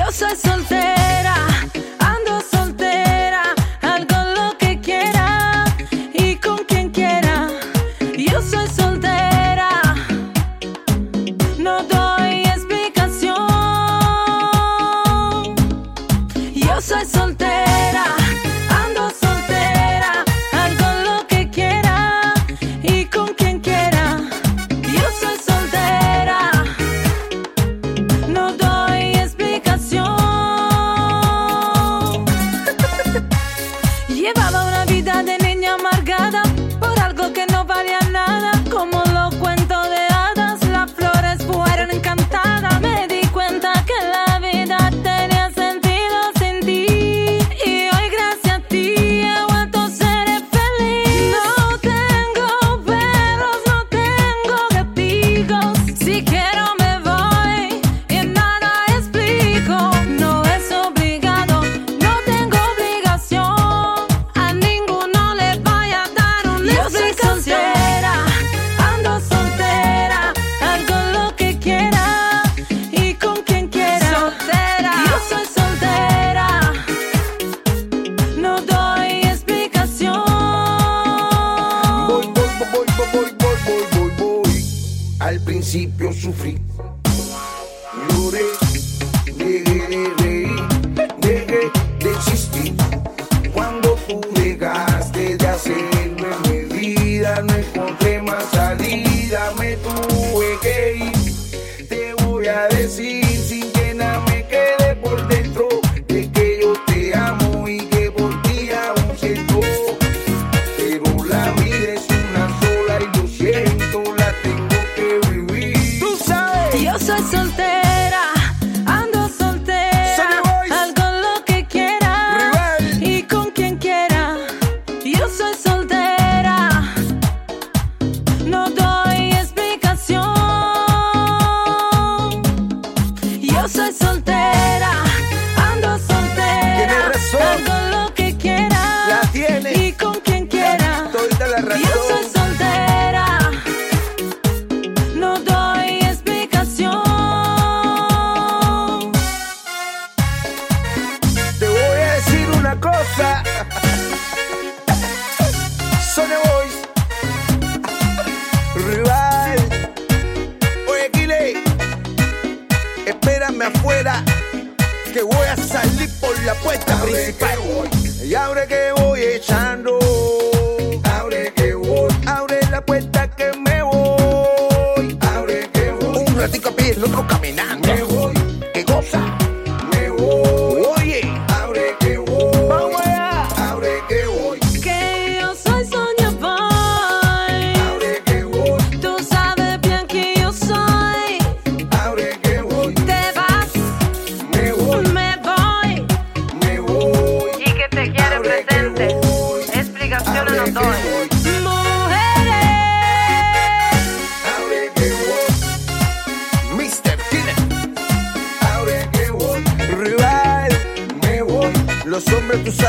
Yo soy soltera, ando soltera, hago lo que quiera y con quien quiera. Yo soy soltera, no doy explicación. Yo soy soltera, ando soltera, hago lo que quiera y con quien quiera. Yo soy soltera, no doy explicación. Llevaba una vida de niña amargada por algo que no valía nada, como los cuentos de hadas. Las flores fueron encantadas. Me di cuenta que la vida tenía sentido sin ti, y hoy gracias a ti he vuelto a ser feliz. No tengo perros, no tengo gaticos. Si quiero me voy y nada explico. No es obligado, no tengo obligación. A ninguno le voy a dar una explicación. Soltera, ando soltera, hago lo que quiera y con quien quiera. Soltera, yo soy soltera, no doy explicación. Voy. Al principio sufrí, lloré, dejé de reír, dejé de existir. Cuando tú dejaste de hacerme medida, no encontré más salida, me tuve que ir. Te voy a decir sin que nada me quede por dentro, de que yo te amo y que por ti aún siento. Pero la vida es una sola y lo siento, la tengo que vivir. Tú sabes. Yo soy soltera, ando soltera, Sonny Boys. hago lo que quiera Rival. y con quien quiera. Yo soy soltera, no doy explicación. Yo soy soltera, ando soltera, Tienes razón. hago lo que quiera La tienes. y con quien quiera. Toda la razón. Yo soy soltera, no doy explicación. Te voy a decir una cosa. Sonny Boys. Rival. Oye, Kile, espérame afuera, que voy a salir por la puerta principal. Y abre que voy echando. Abre que voy. Abre la puerta que me voy. Abre que voy. Un ratico a pie, el otro caminando. Me voy. ¿Qué cosa? Me voy. Oye. Abre que voy. Vamos allá. Abre que voy. Que yo soy Sonia Boy. Abre que voy. Tú sabes bien que yo soy. Abre que voy. Te vas, Me voy. me voy. Me voy. Y que te quiere Abre que presente. voy. Explicaciones Abre no que doy. voy. Mujeres, Abre que voy. Mr. Killer. Abre que voy. Rival. Me voy. Los hombres tú sabes.